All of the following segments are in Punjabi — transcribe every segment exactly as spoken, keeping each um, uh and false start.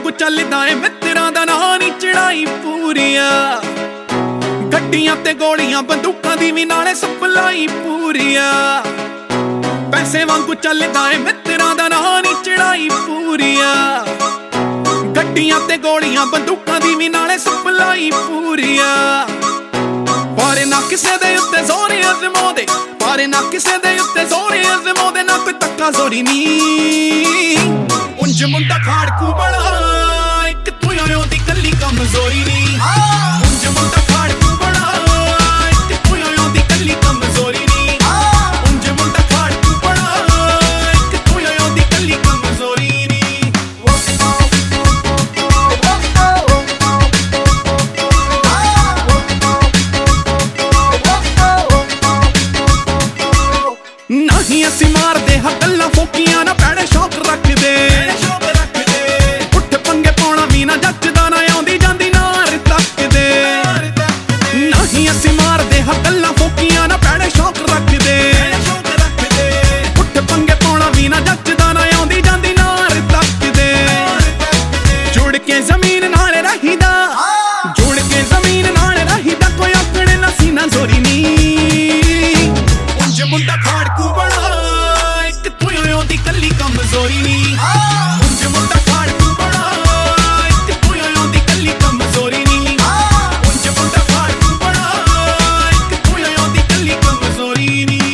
ਵਾਂਗੂ ਚੱਲਦਾ ਏ ਮਿੱਤਰਾਂ ਦਾ ਨਾਂ ਨੀ ਚੜਾਈ ਪੂਰੀਆਂ ਗੱਡੀਆਂ ਤੇ ਗੋਲੀਆਂ ਬੰਦੂਕਾਂ ਦੀ ਵੀ ਨਾਲੇ ਸਪਲਾਈ ਪੂਰੀਆਂ ਪੈਸੇ ਵਾਂਗੂ ਚੱਲਦਾ ਏ ਮਿੱਤਰਾਂ ਦਾ ਨਾਂ ਨੀ ਚੜਾਈ ਪੂਰੀਆਂ ਗੱਡੀਆਂ ਤੇ ਗੋਲੀਆਂ ਬੰਦੂਕਾਂ ਦੀ ਵੀ ਨਾਲੇ ਸਪਲਾਈ ਪੂਰੀਆਂ ਪਾਰੇ ਨਾ ਕਿਸੇ ਦੇ ਉੱਤੇ ਜ਼ੋਰ ਅਜ਼ਮਾਉਂਦੇ ਪਾਰੇ ਨਾ ਕਿਸੇ ਦੇ ਉੱਤੇ ਜ਼ੋਰ ਅਜ਼ਮਾਉਂਦੇ ਨਾ ਕੋਈ ਤੱਕਾ ਜ਼ੋਰੀ ਨੀ ਉਂਝ ਮੁੰਡਾ ਖਾੜਕੂ ਬੜਾ ਇੱਕ ਤੂੰ ਓਂ ਦੀ ਕੱਲੀ ਕਮਜ਼ੋਰੀ ਨੀ ਉਂਝ ਮੁੰਡਾ ਖਾੜਕੂ ਬੜਾ ਇੱਕ ਤੂੰ ਓਂ ਦੀ ਕੱਲੀ ਕਮਜ਼ੋਰੀ ਨੀ ਉਂਝ ਮੁੰਡਾ ਖਾੜਕੂ ਬੜਾ ਇੱਕ ਤੂੰ ਓਂ ਦੀ ਕੱਲੀ ਕਮਜ਼ੋਰੀ ਨੀ ਨਹੀਂ ਅਸੀਂ ਮਾਰਦੇ ਹਾਂ ਗੱਲਾਂ ਫੋਕੀਆਂ ਨਾ ਭੈੜੇ ਸ਼ੌਕ ਰੱਖਦੇ ਉੱਠ ਪੰਗੇ ਪਾਉਣਾ ਵੀ ਨਾ ਜੱਜਦਾ ਨਾ ਆਉਂਦੀ ਜਾਂਦੀ ਨਾਰ ਤੱਕਦੇ ਨਹੀਂ ਅਸੀਂ ਮਾਰਦੇ ਹਾਂ ਗੱਲਾਂ ਫੋਕੀਆਂ ਨਾ ਭੈੜੇ ਸ਼ੌਕ ਰੱਖਦੇ ਉੱਠ ਪੰਗੇ ਪਾਉਣਾ ਵੀ ਨਾ ਜੱਜਦਾ ਨਾ ਆਉਂਦੀ ਜਾਂਦੀ ਨਾਰ ਤੱਕਦੇ ਜੁੜ ਕੇ ਜ਼ਮੀਨ ਨਾਲ ਰਹੀਦਾ ਜੁੜ ਕੇ ਜ਼ਮੀਨ ਨਾਲ ਰਹੀਦਾ ਕੋਈ ਆਕੜੇ ਨਾ ਸੀਨਾ ਜ਼ੋਰੀ ਨੀ ਉਂਝ ਮੁੰਡਾ ਖਾੜਕੂ ਬੜਾ ਇੱਕ ਤੂੰ ਓਂ ਦੀ ਕੱਲੀ ਕਮਜ਼ੋਰੀ ਨੀ ਉਂਝ ਮੁੰਡਾ ਖਾੜਕੂ ਬੜਾ ਇੱਕ ਤੂੰ ਓਂ ਦੀ ਕੱਲੀ ਕਮਜ਼ੋਰੀ ਨੀ ਉਂਝ ਮੁੰਡਾ ਖਾੜਕੂ ਬੜਾ ਇੱਕ ਤੂੰ ਓਂ ਦੀ ਕੱਲੀ ਕਮਜ਼ੋਰੀ ਨੀ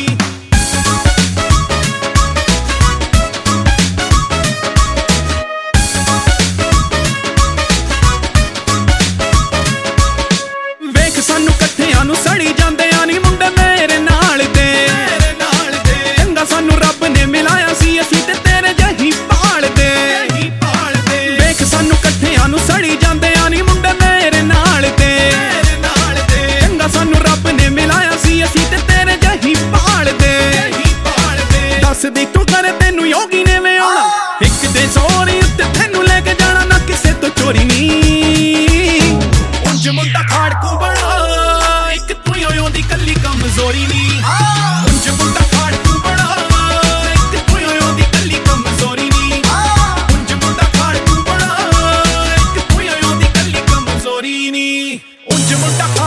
ਵੇਖ ਸਾਨੂੰ ਇਕੱਠਿਆਂ ਨੂੰ ਸੜੀ ਜਾਂਦਿਆਂ ਨੀ ਮੁੰਡੇ ਮੇਰੇ ਨਾਲ ਦੇ ਚੰਗਾ ਸਾਨੂੰ ਰੱਬ ਨੇ ਮਿਲਾਇਆ ਸੀ ਅਸੀਂ ਤੇ ਤੇਰੇ ਜਿਹੀ ਭਾਲਦੇ ਵੇਖ ਸਾਨੂੰ ਇਕੱਠਿਆਂ ਨੂੰ ਸੜੀ ਜਾਂਦਿਆਂ ਨੀ ਮੁੰਡੇ ਮੇਰੇ ਨਾਲ ਦੇ ਚੰਗਾ ਸਾਨੂੰ ਰੱਬ ਨੇ ਮਿਲਾਇਆ ਸੀ ਅਸੀਂ ਤੇ ਤੇਰੇ ਜਿਹੀ ਭਾਲਦੇ ਦੱਸਦੀ ਤੂੰ ਕਰੇ ਤੈਨੂੰ ਯੋਗੀ ਨੇ ਵੇ ਆਉਣਾ ਇੱਕ ਦੇ ਜ਼ੋਰ ਉੱਤੇ ਤੈਨੂੰ ਲੈ ਕੇ ਜਾਣਾ ਨਾ ਕਿਸੇ ਤੋਂ ਚੋਰੀ ਨੀ ਉਂਝ ਮੁੰਡਾ ਖਾੜਕੂ ਬੜਾ ਇੱਕ ਤੂੰ ਓਂ ਦੀ ਕੱਲੀ ਕਮਜ਼ੋਰੀ ਨੀ ਉਂਝ ਮੁੰਡਾ ਖਾੜਕੂ ਬੜਾ ਇੱਕ ਤੂੰ ਓਂ ਦੀ ਕੱਲੀ ਕਮਜ਼ੋਰੀ ਨੀ ਉਂਝ ਮੁੰਡਾ ਖਾੜਕੂ ਬੜਾ ਇੱਕ ਤੂੰ ਓਂ ਦੀ ਕੱਲੀ ਕਮਜ਼ੋਰੀ ਨੀ ਉਂਝ ਮੁੰਡਾ